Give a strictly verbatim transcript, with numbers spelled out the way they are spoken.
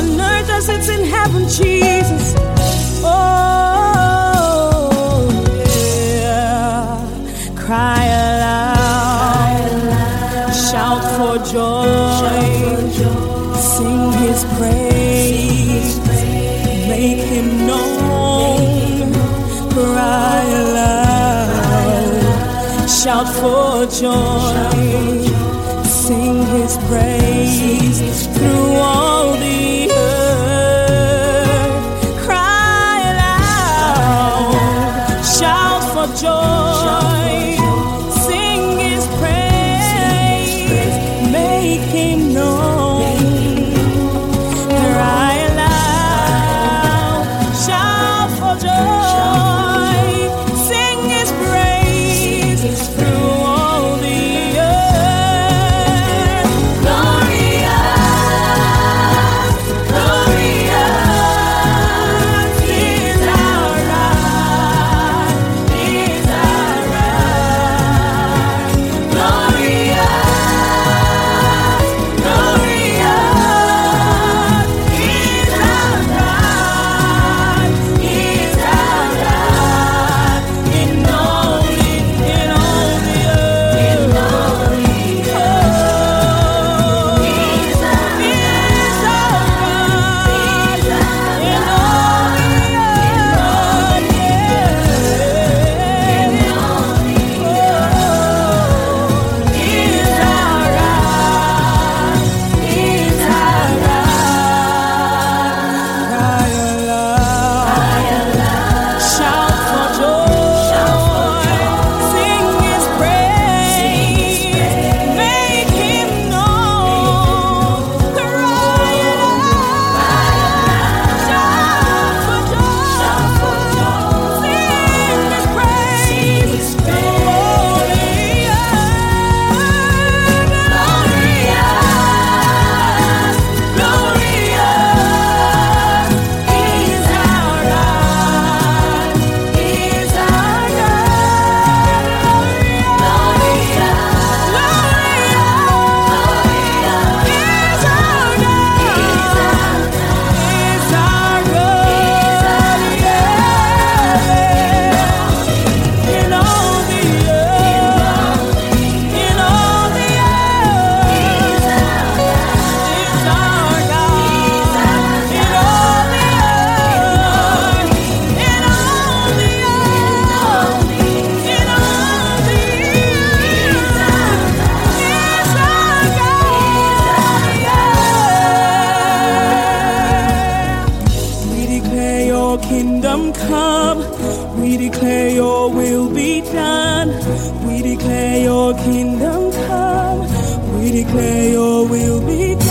on earth as it's in heaven, Jesus. Oh, yeah. Cry aloud, shout for joy, sing His praise, make Him known. Cry aloud, shout for joy, sing His praise through all the earth. Cry aloud, shout for joy, sing His praise, make Him known. Cry aloud, shout for joy, sing His praise through all the earth. Glorious, glorious is our God, is our God. Glorious, glorious is our God, is our God. In all, in all the earth, in all the earth, is our God, in all the earth, yeah. In all the earth, is our God, is our God. Cry aloud, shout for joy, sing His praise, make Him known. Cry aloud, shout for joy, sing His praise through all the earth. Glorious, glorious is our God, is our God. Glorious, glorious is our God, is our God, yeah. In all the earth, in all the earth, is our God. In all the earth, in all the earth, in all the earth, is our God, yeah. We declare Your kingdom come. We declare Your will be done. We declare Your kingdom come. We declare Your will be done.